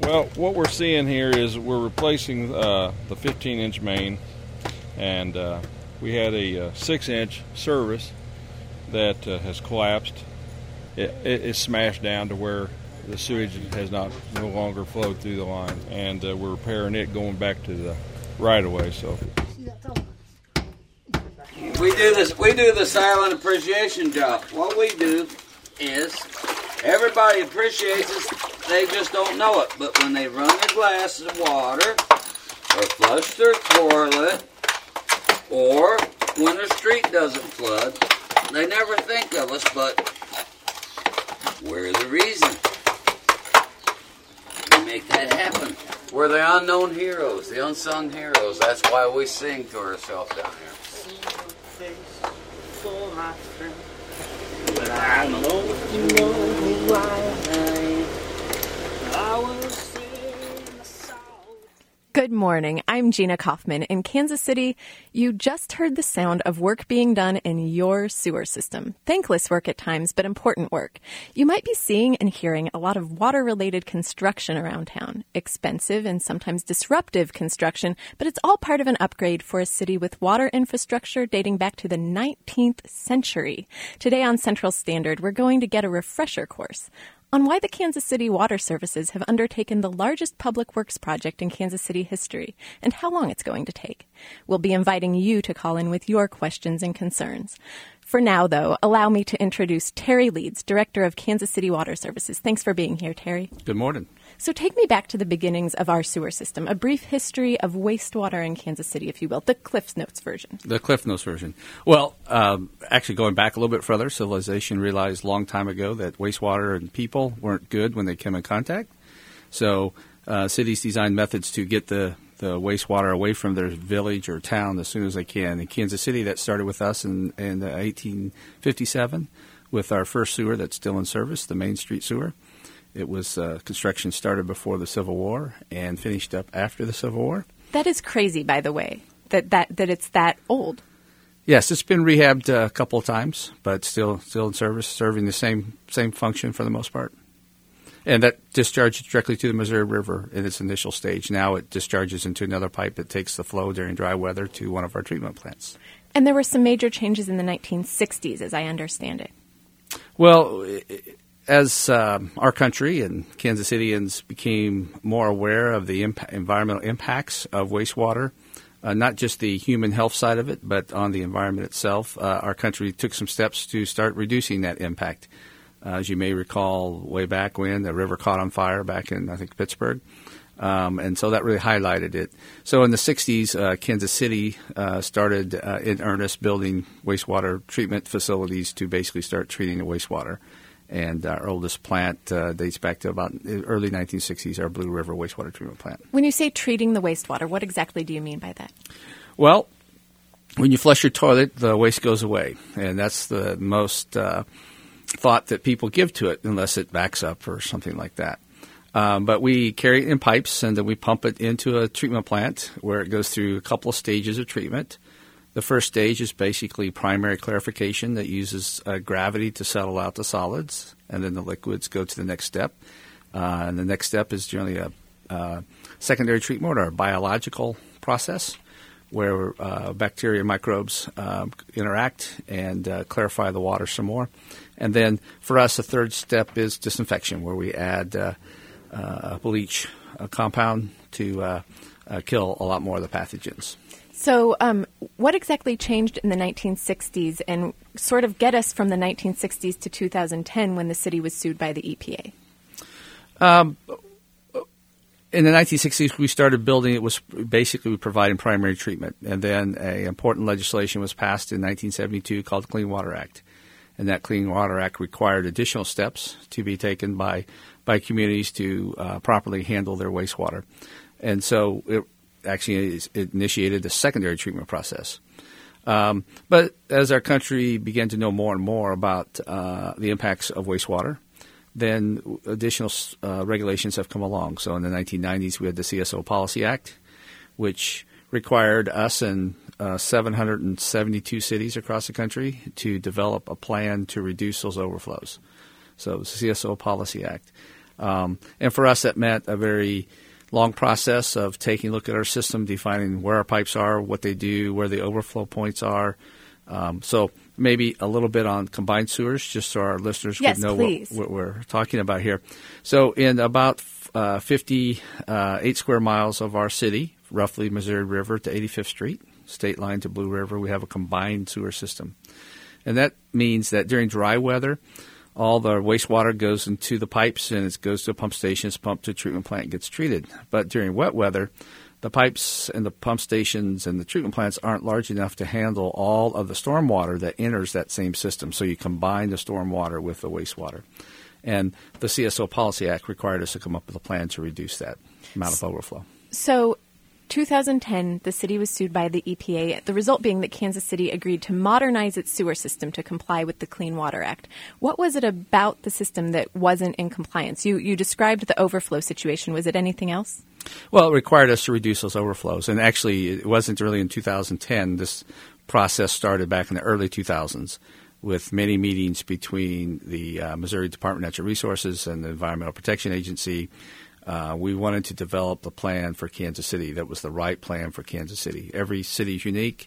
Well, what we're seeing here is we're replacing the 15-inch main, and we had a 6-inch service that has collapsed. It is smashed down to where the sewage has no longer flowed through the line, and we're repairing it going back to the right-of-way. So we do this. We do the silent appreciation job. What we do is everybody appreciates us. They just don't know it. But when they run their glasses of water, or flush their toilet, or when their street doesn't flood, they never think of us. But we're the reason. We make that happen. We're the unknown heroes, the unsung heroes. That's why we sing to ourselves down here. For my friend, but I know you know why I will sing a song. Good morning. I'm Gina Kaufman. In Kansas City, you just heard the sound of work being done in your sewer system. Thankless work at times, but important work. You might be seeing and hearing a lot of water-related construction around town. Expensive and sometimes disruptive construction, but it's all part of an upgrade for a city with water infrastructure dating back to the 19th century. Today on Central Standard, we're going to get a refresher course on why the Kansas City Water Services have undertaken the largest public works project in Kansas City history and how long it's going to take. We'll be inviting you to call in with your questions and concerns. For now, though, allow me to introduce Terry Leeds, Director of Kansas City Water Services. Thanks for being here, Terry. Good morning. So take me back to the beginnings of our sewer system, a brief history of wastewater in Kansas City, if you will, the Cliff Notes version. The Cliff Notes version. Well, actually going back a little bit further, civilization realized a long time ago that wastewater and people weren't good when they came in contact. So cities designed methods to get the wastewater away from their village or town as soon as they can. In Kansas City, that started with us in 1857 with our first sewer that's still in service, the Main Street Sewer. It was construction started before the Civil War and finished up after the Civil War. That is crazy, by the way, that it's that old. Yes, it's been rehabbed a couple of times, but still in service, serving the same function for the most part. And that discharges directly to the Missouri River in its initial stage. Now it discharges into another pipe that takes the flow during dry weather to one of our treatment plants. And there were some major changes in the 1960s, as I understand it. Well, as our country and Kansas Cityans became more aware of the environmental impacts of wastewater, not just the human health side of it, but on the environment itself, our country took some steps to start reducing that impact. As you may recall, way back when the river caught on fire back in, I think, Pittsburgh. And so that really highlighted it. So in the 60s, Kansas City started in earnest building wastewater treatment facilities to basically start treating the wastewater. And our oldest plant dates back to about early 1960s, our Blue River wastewater treatment plant. When you say treating the wastewater, what exactly do you mean by that? Well, when you flush your toilet, the waste goes away. And that's the most thought that people give to it, unless it backs up or something like that. But we carry it in pipes, and then we pump it into a treatment plant where it goes through a couple of stages of treatment. The first stage is basically primary clarification that uses gravity to settle out the solids, and then the liquids go to the next step. And the next step is generally a secondary treatment or a biological process where bacteria and microbes interact and clarify the water some more. And then for us, the third step is disinfection, where we add a bleach compound to kill a lot more of the pathogens. So what exactly changed in the 1960s and sort of get us from the 1960s to 2010 when the city was sued by the EPA? In the 1960s, we started building. It was basically providing primary treatment. And then an important legislation was passed in 1972 called the Clean Water Act. And that Clean Water Act required additional steps to be taken by communities to properly handle their wastewater. And so it actually initiated the secondary treatment process. But as our country began to know more and more about the impacts of wastewater, then additional regulations have come along. So in the 1990s, we had the CSO Policy Act, which required us and 772 cities across the country to develop a plan to reduce those overflows. So it was the CSO Policy Act. And for us, that meant a very long process of taking a look at our system, defining where our pipes are, what they do, where the overflow points are. So maybe a little bit on combined sewers, just so our listeners Yes, would know please. what we're talking about here. So in about 58 square miles of our city, roughly Missouri River to 85th Street, state line to Blue River, we have a combined sewer system. And that means that during dry weather, all the wastewater goes into the pipes and it goes to a pump station, it's pumped to a treatment plant and gets treated. But during wet weather, the pipes and the pump stations and the treatment plants aren't large enough to handle all of the stormwater that enters that same system. So you combine the stormwater with the wastewater. And the CSO Policy Act required us to come up with a plan to reduce that amount of overflow. So 2010, the city was sued by the EPA, the result being that Kansas City agreed to modernize its sewer system to comply with the Clean Water Act. What was it about the system that wasn't in compliance? You described the overflow situation. Was it anything else? Well, it required us to reduce those overflows. And actually, it wasn't really in 2010. This process started back in the early 2000s with many meetings between the Missouri Department of Natural Resources and the Environmental Protection Agency. We wanted to develop a plan for Kansas City that was the right plan for Kansas City. Every city is unique.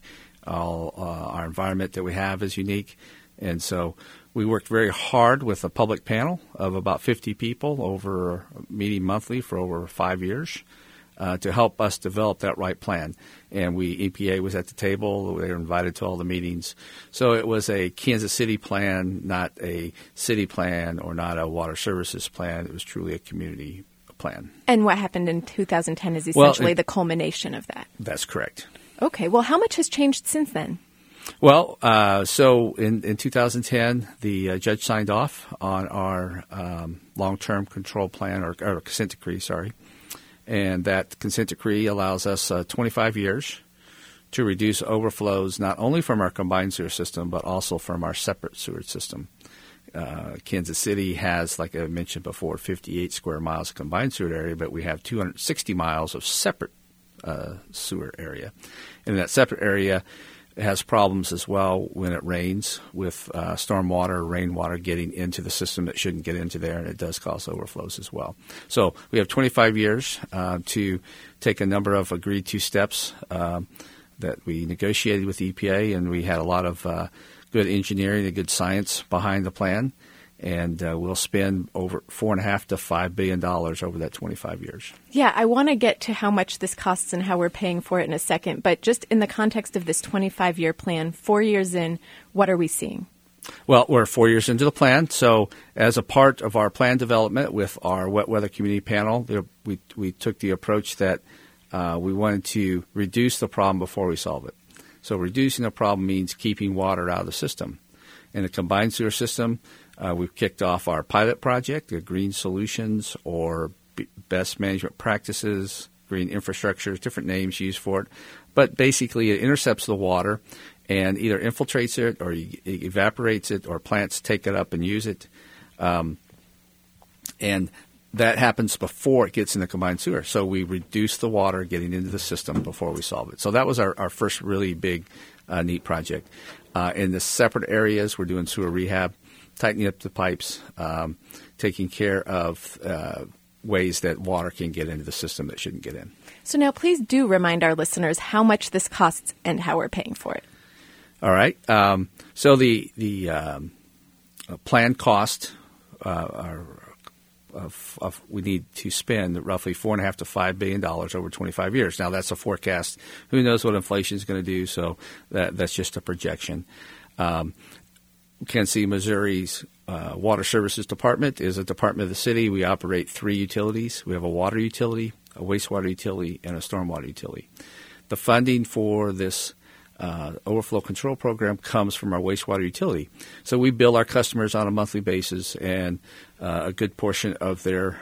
Our environment that we have is unique. And so we worked very hard with a public panel of about 50 people over meeting monthly for over 5 years to help us develop that right plan. And EPA was at the table. They were invited to all the meetings. So it was a Kansas City plan, not a city plan or not a water services plan. It was truly a community plan. And what happened in 2010 is essentially the culmination of that. That's correct. Okay. Well, how much has changed since then? Well, so in 2010, the judge signed off on our long-term control plan or consent decree, and that consent decree allows us 25 years to reduce overflows not only from our combined sewer system but also from our separate sewer system. Kansas City has, like I mentioned before, 58 square miles of combined sewer area, but we have 260 miles of separate sewer area. And that separate area has problems as well when it rains with stormwater, rainwater getting into the system that shouldn't get into there, and it does cause overflows as well. So we have 25 years to take a number of agreed-to steps that we negotiated with the EPA, and we had a lot of good engineering and good science behind the plan, and we'll spend over $4.5 to $5 billion over that 25 years. Yeah, I want to get to how much this costs and how we're paying for it in a second, but just in the context of this 25-year plan, 4 years in, what are we seeing? Well, we're 4 years into the plan, so as a part of our plan development with our wet weather community panel, we took the approach that we wanted to reduce the problem before we solve it. So reducing the problem means keeping water out of the system. In a combined sewer system, we've kicked off our pilot project, the Green Solutions or Best Management Practices, Green Infrastructure, different names used for it. But basically it intercepts the water and either infiltrates it or evaporates it or plants take it up and use it. And that happens before it gets in the combined sewer. So we reduce the water getting into the system before we solve it. So that was our first really big, neat project. In the separate areas, we're doing sewer rehab, tightening up the pipes, taking care of ways that water can get into the system that shouldn't get in. So now please do remind our listeners how much this costs and how we're paying for it. All right. So the planned cost we need to spend roughly $4.5 to $5 billion over 25 years. Now, that's a forecast. Who knows what inflation is going to do, so that's just a projection. Kansas City, Missouri's Water Services Department is a department of the city. We operate 3 utilities. We have a water utility, a wastewater utility, and a stormwater utility. The funding for this overflow control program comes from our wastewater utility. So we bill our customers on a monthly basis, and a good portion of their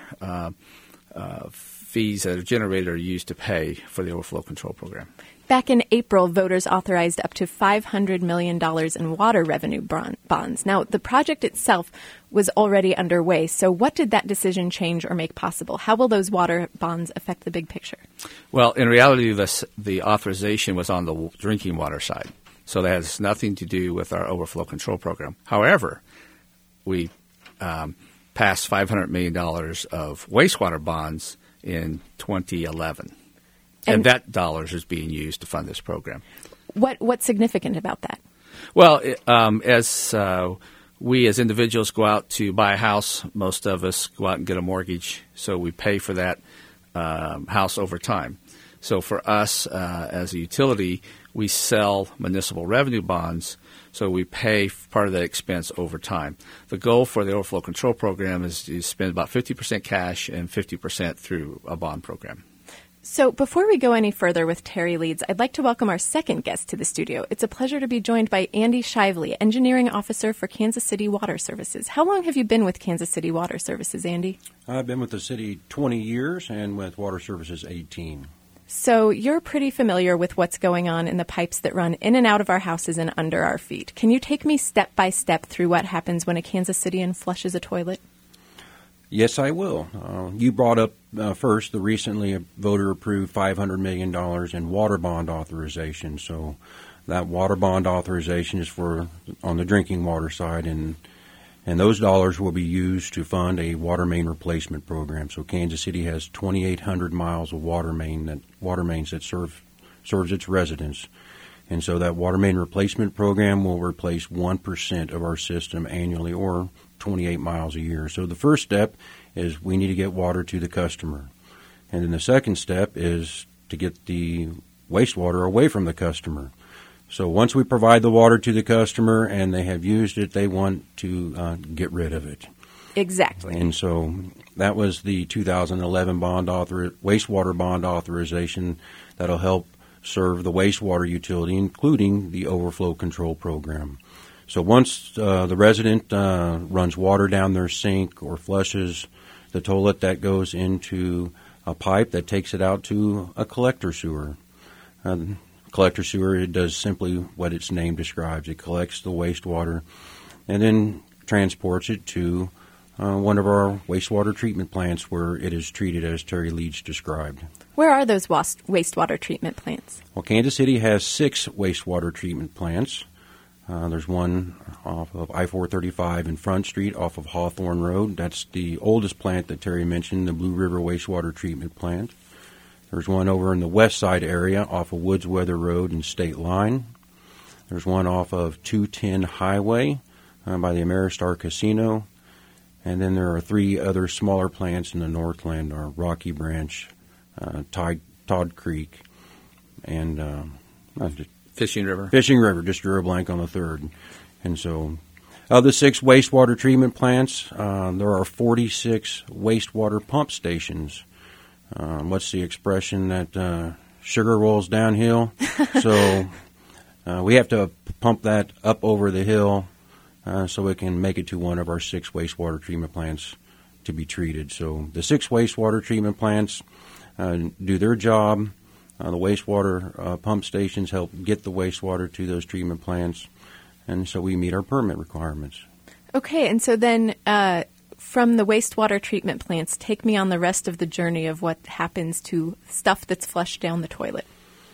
fees that are generated are used to pay for the overflow control program. Back in April, voters authorized up to $500 million in water revenue bonds. Now, the project itself was already underway, so what did that decision change or make possible? How will those water bonds affect the big picture? Well, in reality, the authorization was on the drinking water side, so that has nothing to do with our overflow control program. However, we passed $500 million of wastewater bonds in 2011. And that dollars is being used to fund this program. What's significant about that? Well, as we as individuals go out to buy a house, most of us go out and get a mortgage, so we pay for that house over time. So for us as a utility, we sell municipal revenue bonds, so we pay part of that expense over time. The goal for the overflow control program is to spend about 50% cash and 50% through a bond program. So before we go any further with Terry Leeds, I'd like to welcome our second guest to the studio. It's a pleasure to be joined by Andy Shively, Engineering Officer for Kansas City Water Services. How long have you been with Kansas City Water Services, Andy? I've been with the city 20 years and with Water Services 18. So you're pretty familiar with what's going on in the pipes that run in and out of our houses and under our feet. Can you take me step by step through what happens when a Kansas Citian flushes a toilet? Yes, I will. You brought up first the recently voter-approved $500 million in water bond authorization. So that water bond authorization is for on the drinking water side, and those dollars will be used to fund a water main replacement program. So Kansas City has 2,800 miles of water mains that serves its residents. And so that water main replacement program will replace 1% of our system annually, or 28 miles a year. So the first step is we need to get water to the customer. And then the second step is to get the wastewater away from the customer. So once we provide the water to the customer and they have used it, they want to get rid of it. Exactly. And so that was the 2011 wastewater bond authorization that'll help serve the wastewater utility, including the overflow control program. So once the resident runs water down their sink or flushes the toilet, that goes into a pipe that takes it out to a collector sewer. Collector sewer, it does simply what its name describes. It collects the wastewater and then transports it to one of our wastewater treatment plants where it is treated as Terry Leeds described. Where are those wastewater treatment plants? Well, Kansas City has 6 wastewater treatment plants. There's one off of I-435 in Front Street off of Hawthorne Road. That's the oldest plant that Terry mentioned, the Blue River Wastewater Treatment Plant. There's one over in the west side area off of Woods Weather Road and State Line. There's one off of 210 Highway by the Ameristar Casino. And then there are 3 other smaller plants in the Northland, are Rocky Branch, Todd Creek, and Fishing River. Fishing River, just drew a blank on the third. And so of the 6 wastewater treatment plants, there are 46 wastewater pump stations. What's the expression that sugar rolls downhill? So we have to pump that up over the hill so it can make it to one of our 6 wastewater treatment plants to be treated. So the 6 wastewater treatment plants do their job. The wastewater pump stations help get the wastewater to those treatment plants, and so we meet our permit requirements. Okay, and so then from the wastewater treatment plants, take me on the rest of the journey of what happens to stuff that's flushed down the toilet.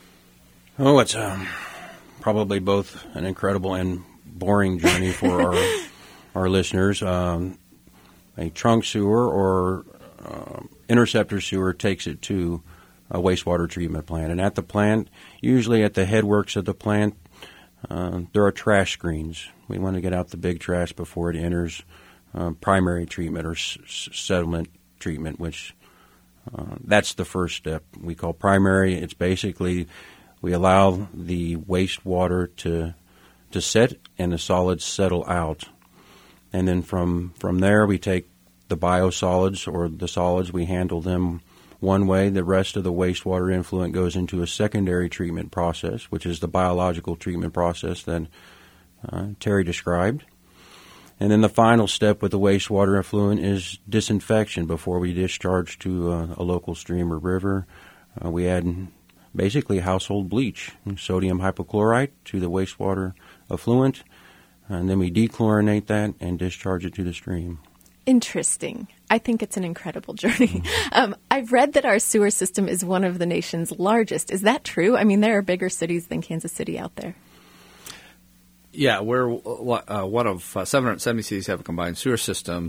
Oh, it's probably both an incredible and boring journey for our listeners. A trunk sewer or interceptor sewer takes it to a wastewater treatment plant. And at the plant, usually at the headworks of the plant, there are trash screens. We want to get out the big trash before it enters primary treatment or settlement treatment, which that's the first step. We call primary. It's basically we allow the wastewater to set and the solids settle out. And then from there, we take the biosolids or the solids, we handle them one way. The rest of the wastewater influent goes into a secondary treatment process, which is the biological treatment process that Terry described. And then the final step with the wastewater effluent is disinfection before we discharge to a local stream or river. We add basically household bleach, sodium hypochlorite, to the wastewater effluent, and then we dechlorinate that and discharge it to the stream. Interesting. I think it's an incredible journey. I've read that our sewer system is one of the nation's largest. Is that true? I mean, there are bigger cities than Kansas City out there. Yeah, we're one of 770 cities have a combined sewer system.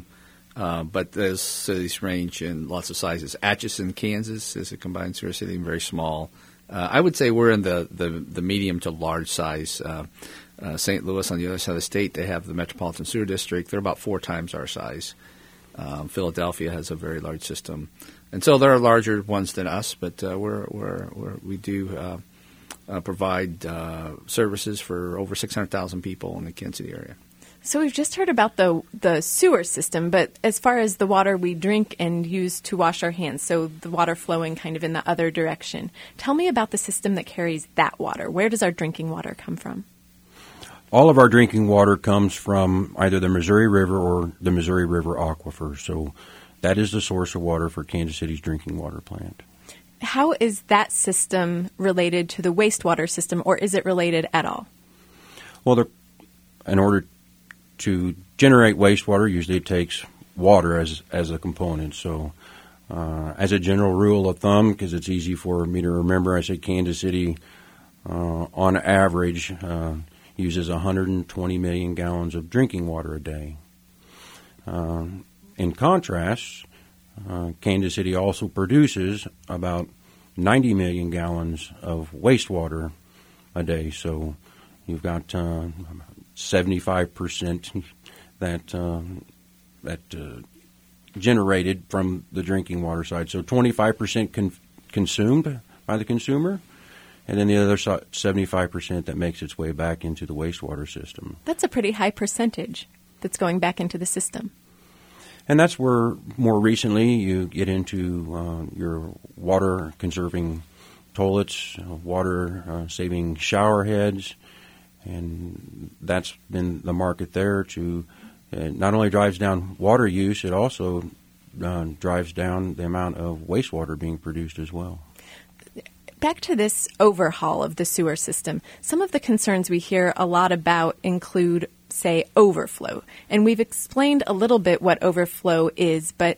But those cities range in lots of sizes. Atchison, Kansas is a combined sewer city, very small. I would say we're in the medium to large size. St. Louis on the other side of the state, they have the Metropolitan Sewer District. They're about 4 times our size. Philadelphia has a very large system. And so there are larger ones than us, but we do provide services for over 600,000 people in the Kansas City area. So we've just heard about the sewer system, but as far as the water we drink and use to wash our hands, so the water flowing kind of in the other direction, tell me about the system that carries that water. Where does our drinking water come from? All of our drinking water comes from either the Missouri River or the Missouri River aquifer. So that is the source of water for Kansas City's drinking water plant. How is that system related to the wastewater system, or is it related at all? Well, in order to generate wastewater, usually it takes water as a component. So as a general rule of thumb, because it's easy for me to remember, I say Kansas City, on average, uses 120 million gallons of drinking water a day. In contrast, Kansas City also produces about 90 million gallons of wastewater a day. So you've got 75% that generated from the drinking water side. So 25% consumed by the consumer, and then the other 75% that makes its way back into the wastewater system. That's a pretty high percentage that's going back into the system. And that's where more recently you get into your water conserving toilets, water saving shower heads, and that's been the market there. To it not only drives down water use, it also drives down the amount of wastewater being produced as well. Back to this overhaul of the sewer system, some of the concerns we hear a lot about include, say, overflow. And we've explained a little bit what overflow is, but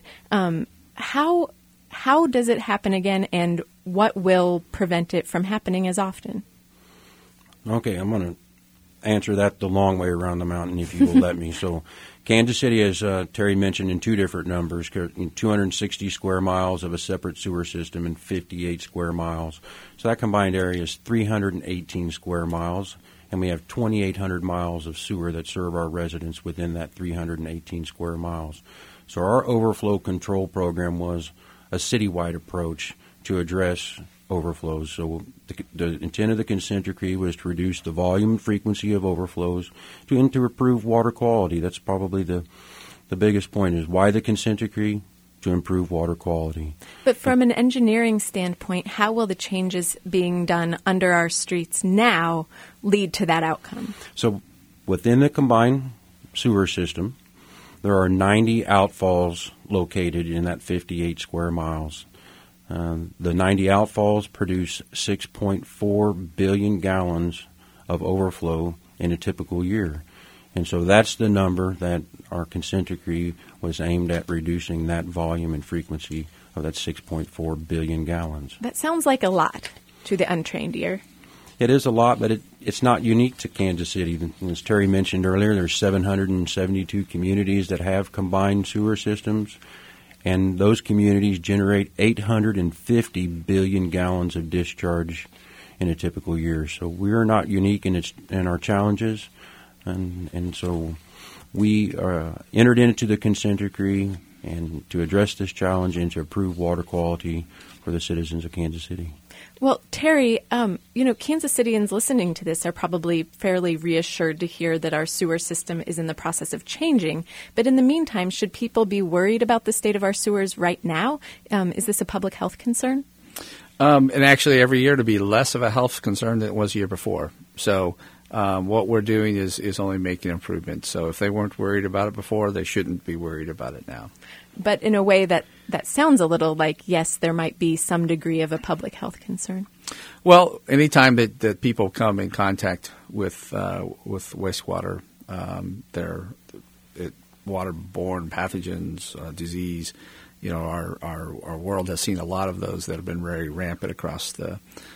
how does it happen again, and what will prevent it from happening as often? Okay, I'm going to answer that the long way around the mountain, if you will let me. So Kansas City, as Terry mentioned, in 2 different numbers, 260 square miles of a separate sewer system and 58 square miles. So that combined area is 318 square miles, and we have 2,800 miles of sewer that serve our residents within that 318 square miles. So our overflow control program was a citywide approach to address overflows. So the intent of the consent decree was to reduce the volume and frequency of overflows to improve water quality. That's probably the biggest point, is why the consent decree? To improve water quality. But from an engineering standpoint, how will the changes being done under our streets now lead to that outcome? So within the combined sewer system, there are 90 outfalls located in that 58 square miles. The 90 outfalls produce 6.4 billion gallons of overflow in a typical year. And so that's the number that our consent decree was aimed at, reducing that volume and frequency of that 6.4 billion gallons. That sounds like a lot to the untrained ear. It is a lot, but it's not unique to Kansas City. As Terry mentioned earlier, there's 772 communities that have combined sewer systems, and those communities generate 850 billion gallons of discharge in a typical year. So we are not unique in our challenges, and so we entered into the consent decree and to address this challenge and to improve water quality for the citizens of Kansas City. Well, Terry, Kansas Cityans listening to this are probably fairly reassured to hear that our sewer system is in the process of changing. But in the meantime, should people be worried about the state of our sewers right now? Is this a public health concern? And actually, every year to be less of a health concern than it was the year before. So what we're doing is only making improvements. So if they weren't worried about it before, they shouldn't be worried about it now. But in a way that sounds a little like, yes, there might be some degree of a public health concern. Well, anytime that people come in contact with wastewater, they're waterborne pathogens, disease. Our world has seen a lot of those that have been very rampant across the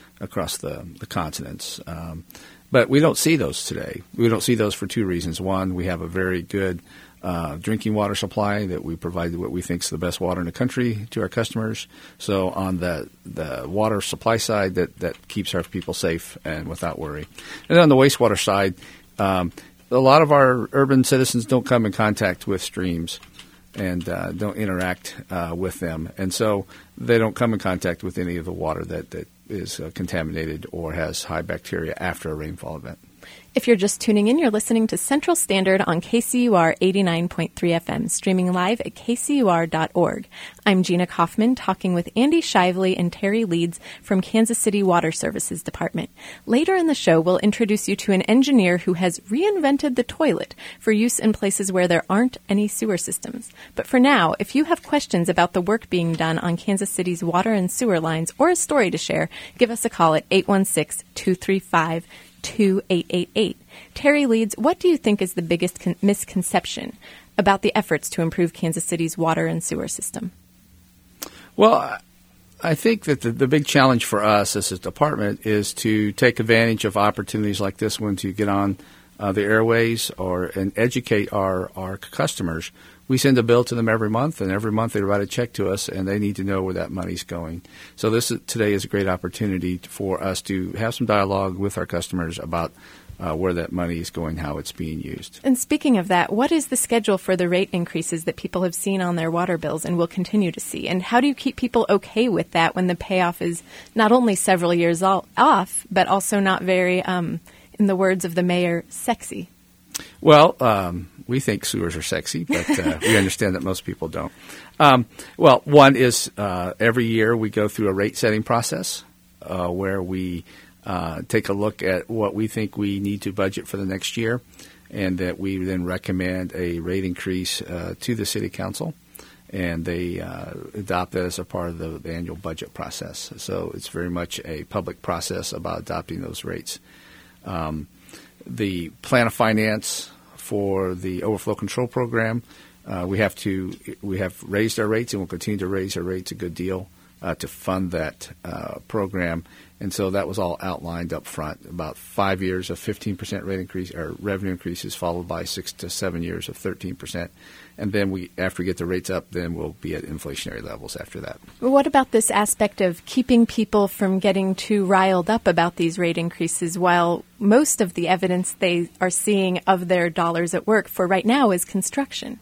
continents. But we don't see those today. We don't see those for 2 reasons. One, we have a very good drinking water supply, that we provide what we think is the best water in the country to our customers. So on the water supply side, that keeps our people safe and without worry. And on the wastewater side, a lot of our urban citizens don't come in contact with streams and don't interact with them. And so they don't come in contact with any of the water that is contaminated or has high bacteria after a rainfall event. If you're just tuning in, you're listening to Central Standard on KCUR 89.3 FM, streaming live at kcur.org. I'm Gina Kaufman, talking with Andy Shively and Terry Leeds from Kansas City Water Services Department. Later in the show, we'll introduce you to an engineer who has reinvented the toilet for use in places where there aren't any sewer systems. But for now, if you have questions about the work being done on Kansas City's water and sewer lines or a story to share, give us a call at 816-235-2888. Terry Leeds, what do you think is the biggest misconception about the efforts to improve Kansas City's water and sewer system? Well, I think that the big challenge for us as a department is to take advantage of opportunities like this one to get on the airways and educate our customers. We send a bill to them every month, and every month they write a check to us, and they need to know where that money's going. So today is a great opportunity for us to have some dialogue with our customers about where that money is going, how it's being used. And speaking of that, what is the schedule for the rate increases that people have seen on their water bills and will continue to see? And how do you keep people okay with that when the payoff is not only several years off, but also not very, in the words of the mayor, sexy? Well, we think sewers are sexy, but we understand that most people don't. Well, one is every year we go through a rate-setting process where we take a look at what we think we need to budget for the next year, and that we then recommend a rate increase to the City Council, and they adopt that as a part of the annual budget process. So it's very much a public process about adopting those rates. The plan of finance for the overflow control program, we have raised our rates and will continue to raise our rates a good deal to fund that program. And so that was all outlined up front, about 5 years of 15% rate increase or revenue increases, followed by 6 to 7 years of 13%. And then after we get the rates up, then we'll be at inflationary levels after that. What about this aspect of keeping people from getting too riled up about these rate increases, while most of the evidence they are seeing of their dollars at work for right now is construction?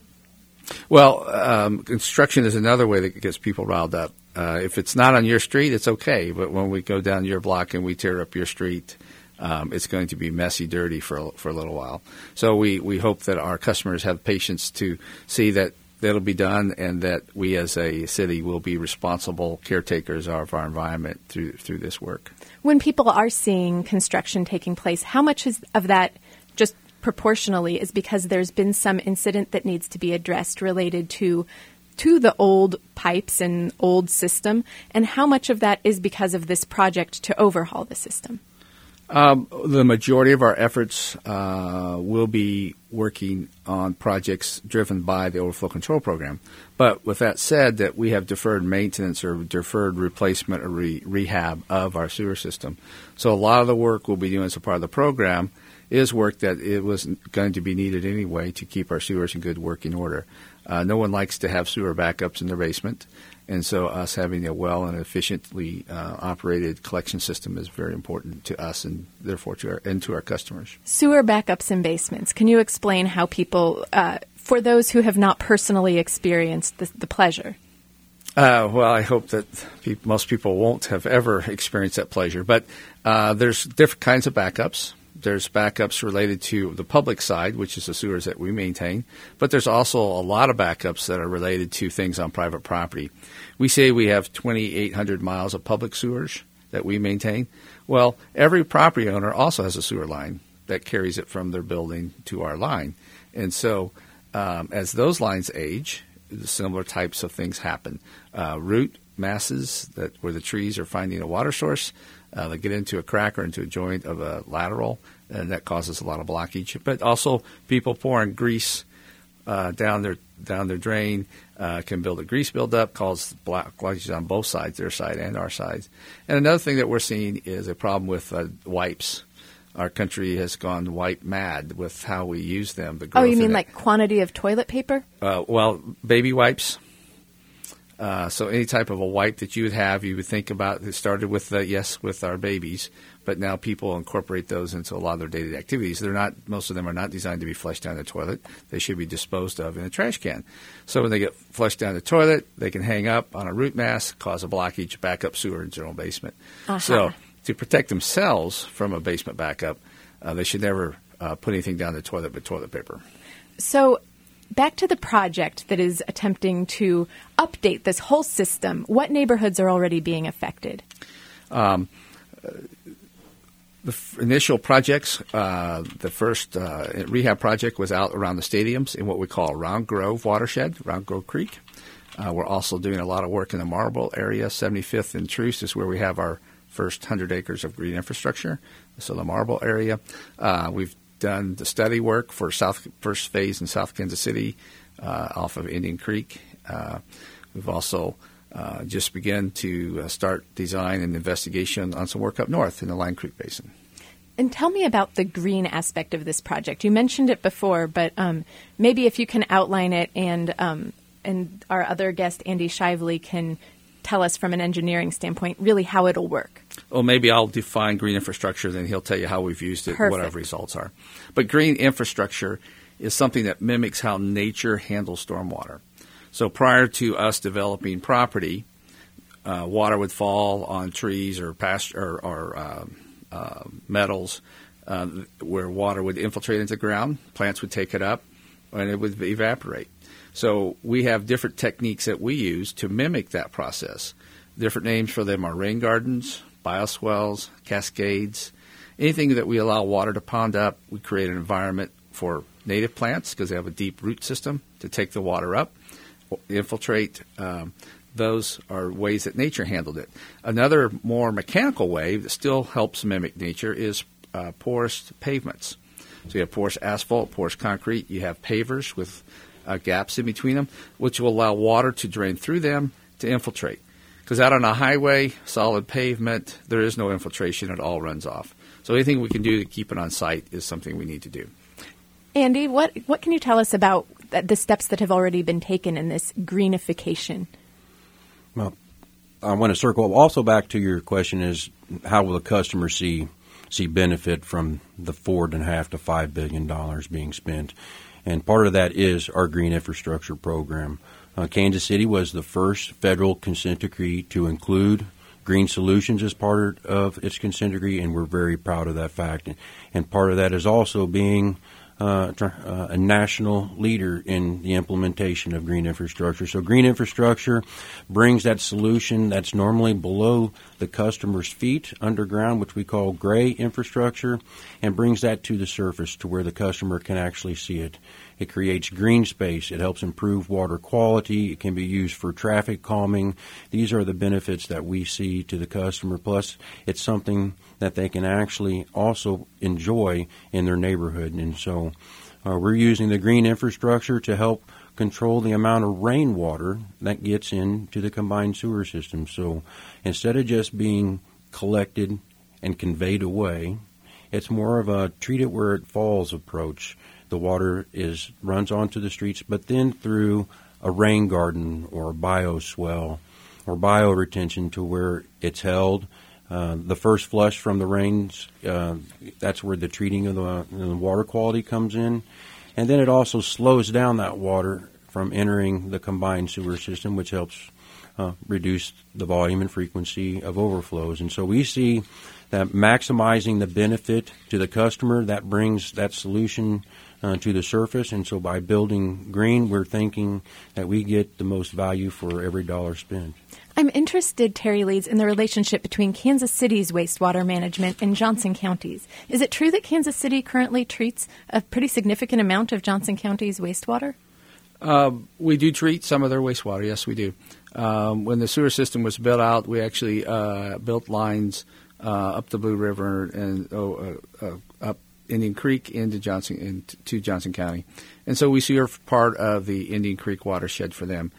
Well, construction is another way that gets people riled up. If it's not on your street, it's okay. But when we go down your block and we tear up your street, it's going to be messy, dirty for a little while. So we hope that our customers have patience to see that that'll be done, and that we as a city will be responsible caretakers of our environment through this work. When people are seeing construction taking place, how much of that just proportionally is because there's been some incident that needs to be addressed related to the old pipes and old system, and how much of that is because of this project to overhaul the system? The majority of our efforts will be working on projects driven by the overflow control program. But with that said, that we have deferred maintenance or deferred replacement or rehab of our sewer system. So a lot of the work we'll be doing as a part of the program is work that it was going to be needed anyway to keep our sewers in good working order. No one likes to have sewer backups in their basement, and so us having a well and efficiently operated collection system is very important to us and therefore to our customers. Sewer backups in basements. Can you explain how people, for those who have not personally experienced the pleasure? Well, I hope that most people won't have ever experienced that pleasure, but there's different kinds of backups. There's backups related to the public side, which is the sewers that we maintain, but there's also a lot of backups that are related to things on private property. We say we have 2,800 miles of public sewers that we maintain. Well, every property owner also has a sewer line that carries it from their building to our line. And so as those lines age, similar types of things happen. Root masses where the trees are finding a water source, they get into a crack or into a joint of a lateral, and that causes a lot of blockage. But also people pouring grease down their drain can build a grease buildup, cause blockages on both sides, their side and our sides. And another thing that we're seeing is a problem with wipes. our country has gone white mad with how we use them. The Oh, growth you mean in it. like quantity of toilet paper? Well, baby wipes. So any type of a wipe that you would think about. It started with with our babies, but now people incorporate those into a lot of their daily activities. Most of them are not designed to be flushed down the toilet. They should be disposed of in a trash can. So when they get flushed down the toilet, they can hang up on a root mass, cause a blockage, back up sewer in general basement. Uh-huh. So to protect themselves from a basement backup, they should never put anything down the toilet but toilet paper. So back to the project that is attempting to update this whole system. What neighborhoods are already being affected? The initial projects, the first rehab project was out around the stadiums in what we call Round Grove watershed, Round Grove Creek. We're also doing a lot of work in the Marble area. 75th and Truce is where we have our first 100 acres of green infrastructure. So the Marble area. We've done the study work for first phase in South Kansas City off of Indian Creek. We've also just begun to start design and investigation on some work up north in the Line Creek Basin. And tell me about the green aspect of this project. You mentioned it before, but maybe if you can outline it, and our other guest, Andy Shively, can tell us from an engineering standpoint really how it'll work. Well, maybe I'll define green infrastructure, then he'll tell you how we've used it, Perfect. what our results are. But green infrastructure is something that mimics how nature handles stormwater. So prior to us developing property, water would fall on trees or pasture or metals where water would infiltrate into the ground. Plants would take it up, and it would evaporate. So we have different techniques that we use to mimic that process. Different names for them are rain gardens, bioswales, cascades. Anything that we allow water to pond up, we create an environment for native plants because they have a deep root system to take the water up, infiltrate. Those are ways that nature handled it. Another more mechanical way that still helps mimic nature is porous pavements. So you have porous asphalt, porous concrete. You have pavers with gaps in between them, which will allow water to drain through them to infiltrate. Because out on a highway, solid pavement, there is no infiltration. It all runs off. So anything we can do to keep it on site is something we need to do. Andy, what can you tell us about the steps that have already been taken in this greenification? Well, I want to circle also back to your question is how will the customer see benefit from the $4.5 to $5 billion being spent? And part of that is our green infrastructure program. Kansas City was the first federal consent decree to include green solutions as part of its consent decree, and we're very proud of that fact. And part of that is also being a national leader in the implementation of green infrastructure. So green infrastructure brings that solution that's normally below the customer's feet underground, which we call gray infrastructure, and brings that to the surface to where the customer can actually see it. It creates green space. It helps improve water quality. It can be used for traffic calming. These are the benefits that we see to the customer. Plus, it's something that they can actually also enjoy in their neighborhood. And so we're using the green infrastructure to help control the amount of rainwater that gets into the combined sewer system. So instead of just being collected and conveyed away, it's more of a treat it where it falls approach. The water runs onto the streets, but then through a rain garden or a bioswale or bioretention to where it's held. The first flush from the rains, that's where the treating of the water quality comes in. And then it also slows down that water from entering the combined sewer system, which helps reduce the volume and frequency of overflows. And so we see that maximizing the benefit to the customer, that brings that solution to the surface. And so by building green, we're thinking that we get the most value for every dollar spent. I'm interested, Terry Leeds, in the relationship between Kansas City's wastewater management and Johnson County's. Is it true that Kansas City currently treats a pretty significant amount of Johnson County's wastewater? We do treat some of their wastewater, yes, we do. When the sewer system was built out, we actually built lines up the Blue River and up Indian Creek to Johnson County. And so we serve part of the Indian Creek watershed for them.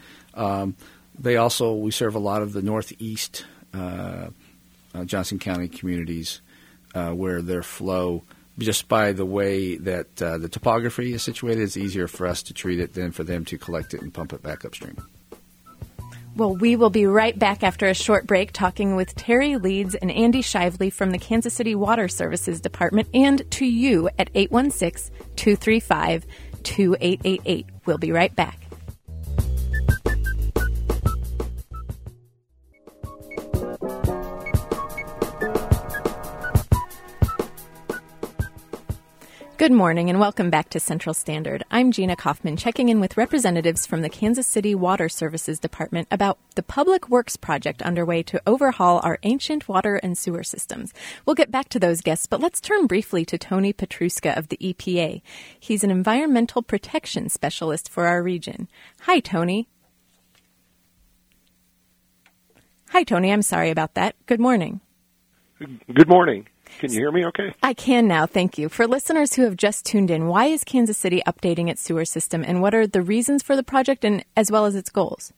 We serve a lot of the northeast Johnson County communities where their flow, just by the way that the topography is situated, it's easier for us to treat it than for them to collect it and pump it back upstream. Well, we will be right back after a short break talking with Terry Leeds and Andy Shively from the Kansas City Water Services Department and to you at 816-235-2888. We'll be right back. Good morning and welcome back to Central Standard. I'm Gina Kaufman, checking in with representatives from the Kansas City Water Services Department about the public works project underway to overhaul our ancient water and sewer systems. We'll get back to those guests, but let's turn briefly to Tony Petruska of the EPA. He's an environmental protection specialist for our region. Hi, Tony. Hi, Tony. I'm sorry about that. Good morning. Good morning. Can you hear me okay? I can now, thank you. For listeners who have just tuned in, why is Kansas City updating its sewer system, and what are the reasons for the project and as well as its goals?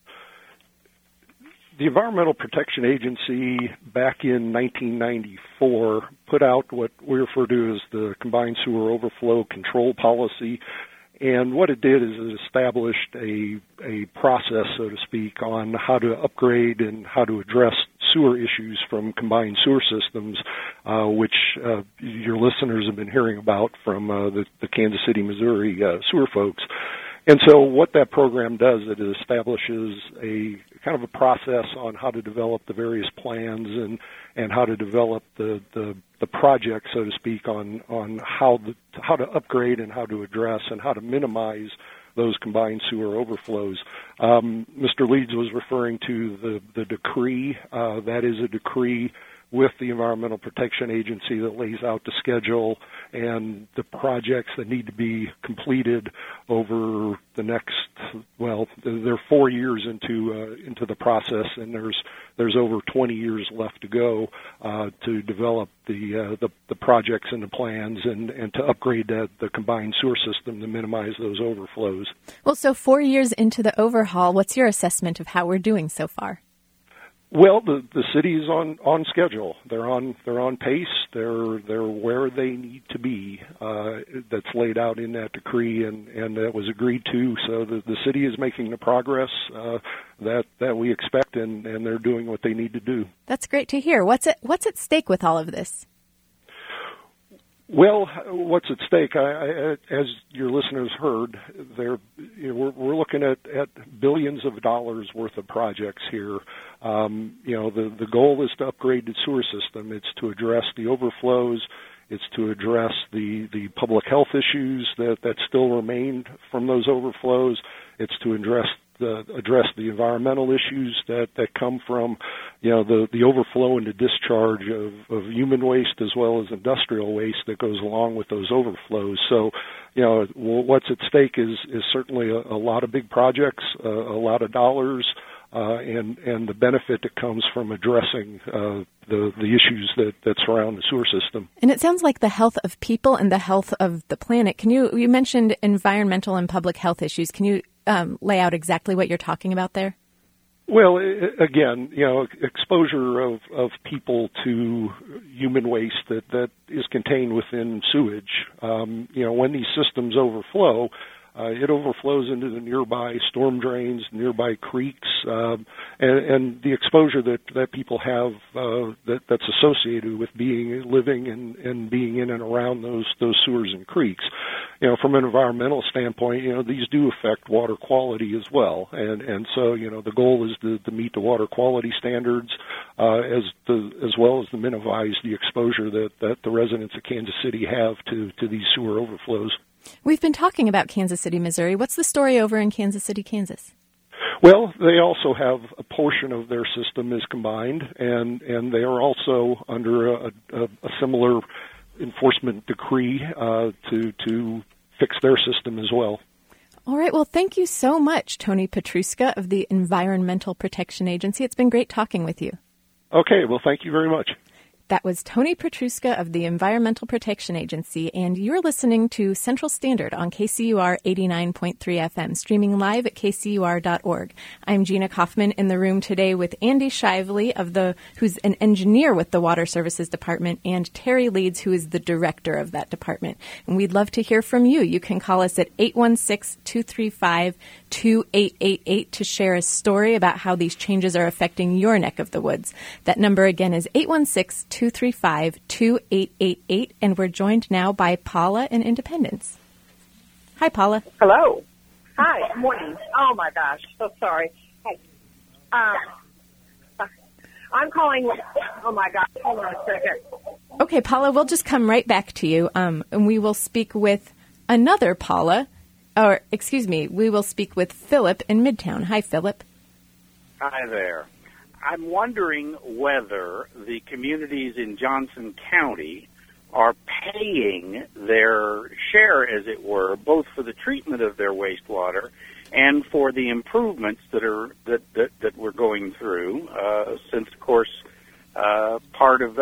The Environmental Protection Agency back in 1994 put out what we refer to as the Combined Sewer Overflow Control Policy. And what it did is it established a process, so to speak, on how to upgrade and how to address sewer issues from combined sewer systems, which your listeners have been hearing about from the Kansas City, Missouri sewer folks. And so what that program does, it establishes a kind of a process on how to develop the various plans and how to develop the project, so to speak, on how to upgrade and how to address and how to minimize those combined sewer overflows. Mr. Leeds was referring to the decree. That is a decree with the Environmental Protection Agency that lays out the schedule and the projects that need to be completed over the next, well, they're 4 years into the process, and there's over 20 years left to go to develop the projects and the plans and to upgrade the combined sewer system to minimize those overflows. Well, so 4 years into the overhaul, what's your assessment of how we're doing so far? Well, the city is on schedule. They're on pace. They're where they need to be. That's laid out in that decree, and that was agreed to. So the city is making the progress that we expect, and they're doing what they need to do. That's great to hear. What's at stake with all of this? Well, what's at stake? As your listeners heard, we're looking at billions of dollars worth of projects here. The goal is to upgrade the sewer system. It's to address the overflows. It's to address the public health issues that still remain from those overflows. It's to address the environmental issues that come from, the overflow and the discharge of human waste as well as industrial waste that goes along with those overflows. So, what's at stake is certainly a lot of big projects, a lot of dollars, and the benefit that comes from addressing the issues that surround the sewer system. And it sounds like the health of people and the health of the planet. You mentioned environmental and public health issues. Can you lay out exactly what you're talking about there? Well, again, exposure of people to human waste that is contained within sewage. When these systems overflow, it overflows into the nearby storm drains, nearby creeks, and the exposure that people have that's associated with living and being in and around those sewers and creeks. From an environmental standpoint, these do affect water quality as well, and so the goal is to meet the water quality standards as well as to minimize the exposure that the residents of Kansas City have to these sewer overflows. We've been talking about Kansas City, Missouri. What's the story over in Kansas City, Kansas? Well, they also have a portion of their system is combined, and they are also under a similar enforcement decree to fix their system as well. All right. Well, thank you so much, Tony Petruska of the Environmental Protection Agency. It's been great talking with you. Okay. Well, thank you very much. That was Tony Petruska of the Environmental Protection Agency, and you're listening to Central Standard on KCUR 89.3 FM, streaming live at kcur.org. I'm Gina Kaufman in the room today with Andy Shively, who's an engineer with the Water Services Department, and Terry Leeds, who is the director of that department. And we'd love to hear from you. You can call us at 816-235-2888 to share a story about how these changes are affecting your neck of the woods. That number again is 816-235-2888, and we're joined now by Paula in Independence. Hi, Paula. Hello. Hi. Good morning. Oh, my gosh. So sorry. Hey. I'm calling. Oh, my gosh. Hold on a second. Okay, Paula, we'll just come right back to you, and we will speak with another Paula, or excuse me, we will speak with Philip in Midtown. Hi, Philip. Hi there. I'm wondering whether the communities in Johnson County are paying their share, as it were, both for the treatment of their wastewater and for the improvements that we're going through. Since, of course, part of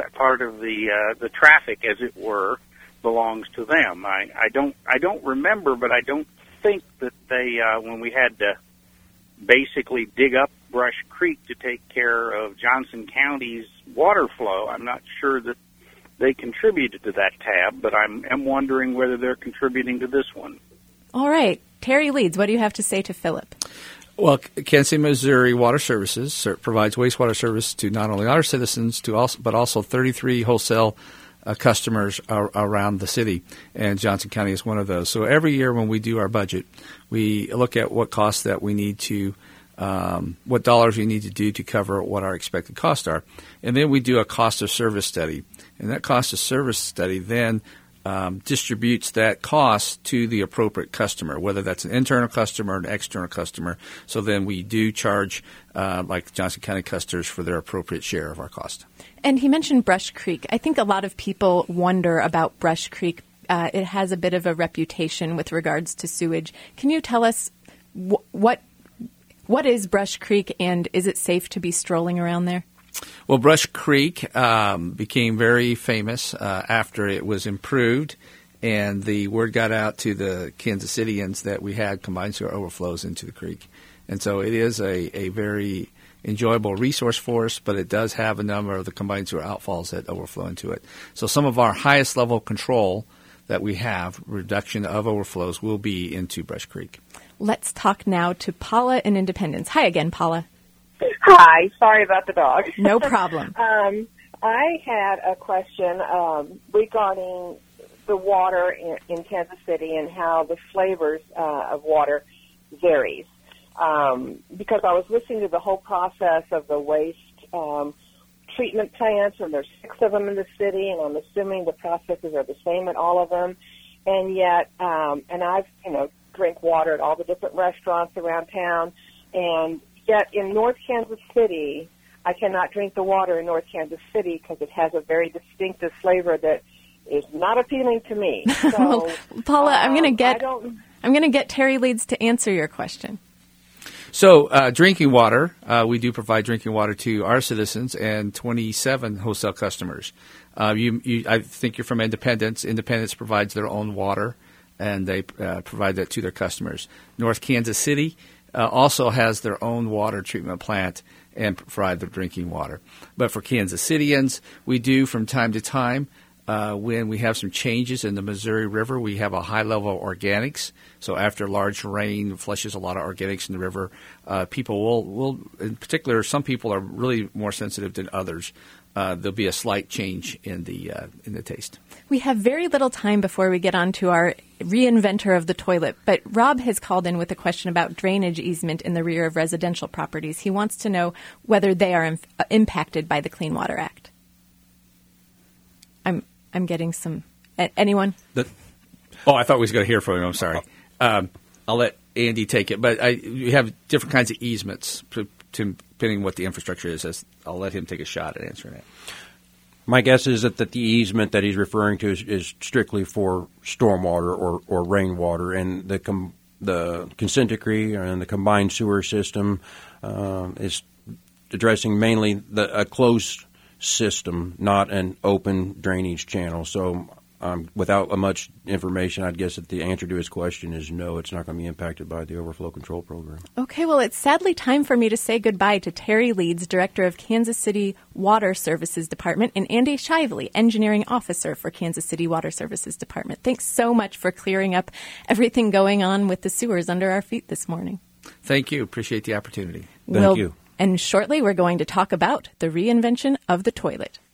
the traffic, as it were, belongs to them. I don't remember, but I don't think that they when we had to basically dig up Brush Creek to take care of Johnson County's water flow. I'm not sure that they contributed to that tab, but I'm wondering whether they're contributing to this one. All right. Terry Leeds, what do you have to say to Philip? Well, Kansas City, Missouri Water Services provides wastewater service to not only our citizens, but also 33 wholesale customers around the city, and Johnson County is one of those. So every year when we do our budget, we look at what costs that we need to what dollars we need to do to cover what our expected costs are. And then we do a cost of service study. And that cost of service study then distributes that cost to the appropriate customer, whether that's an internal customer or an external customer. So then we do charge, like Johnson County customers, for their appropriate share of our cost. And he mentioned Brush Creek. I think a lot of people wonder about Brush Creek. It has a bit of a reputation with regards to sewage. Can you tell us what is Brush Creek, and is it safe to be strolling around there? Well, Brush Creek became very famous after it was improved, and the word got out to the Kansas Cityans that we had combined sewer overflows into the creek. And so it is a very enjoyable resource for us, but it does have a number of the combined sewer outfalls that overflow into it. So some of our highest level control that we have, reduction of overflows, will be into Brush Creek. Let's talk now to Paula in Independence. Hi again, Paula. Hi. Sorry about the dog. No problem. I had a question regarding the water in Kansas City and how the flavors of water varies. Because I was listening to the whole process of the waste treatment plants, and there's 6 of them in the city, and I'm assuming the processes are the same at all of them. And yet, and I've, drink water at all the different restaurants around town, and yet in North Kansas City, I cannot drink the water in North Kansas City because it has a very distinctive flavor that is not appealing to me. So, well, Paula, I'm going to get Terry Leeds to answer your question. So drinking water, we do provide drinking water to our citizens and 27 wholesale customers. I think you're from Independence. Independence provides their own water, and they provide that to their customers. North Kansas City also has their own water treatment plant and provide the drinking water. But for Kansas Cityans, we do from time to time, when we have some changes in the Missouri River, we have a high level of organics. So after large rain flushes a lot of organics in the river, people will, in particular, some people are really more sensitive than others. There'll be a slight change in the taste. We have very little time before we get on to our reinventor of the toilet, but Rob has called in with a question about drainage easement in the rear of residential properties. He wants to know whether they are impacted by the Clean Water Act. I'm getting some. Anyone? I thought we was going to hear from him. I'm sorry. I'll let Andy take it. But you have different kinds of easements, depending on what the infrastructure is. I'll let him take a shot at answering it. My guess is that the easement that he's referring to is strictly for stormwater or rainwater, and the consent decree and the combined sewer system is addressing mainly a close system, not an open drainage channel. So without much information, I'd guess that the answer to his question is no, it's not going to be impacted by the overflow control program. Okay, well, it's sadly time for me to say goodbye to Terry Leeds, Director of Kansas City Water Services Department, and Andy Shively, Engineering Officer for Kansas City Water Services Department. Thanks so much for clearing up everything going on with the sewers under our feet this morning. Thank you. Appreciate the opportunity. Thank you. And shortly, we're going to talk about the reinvention of the toilet.